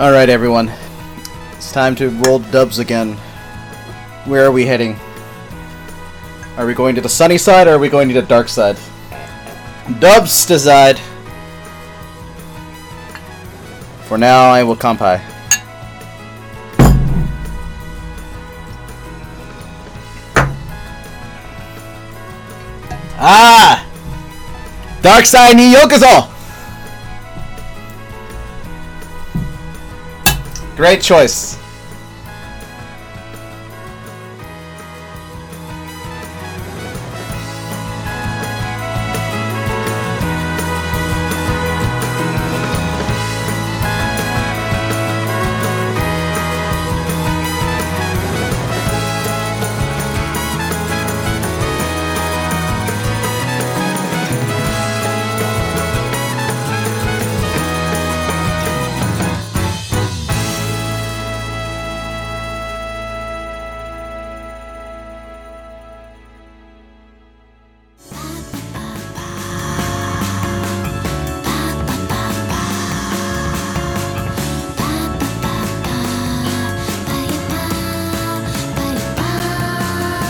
Alright, everyone. It's time to roll dubs again. Where are we heading? Are we going to the sunny side or are we going to the dark side? Dubs decide. For now, I will kampai. Ah! Dark side ni yokozo! Great choice.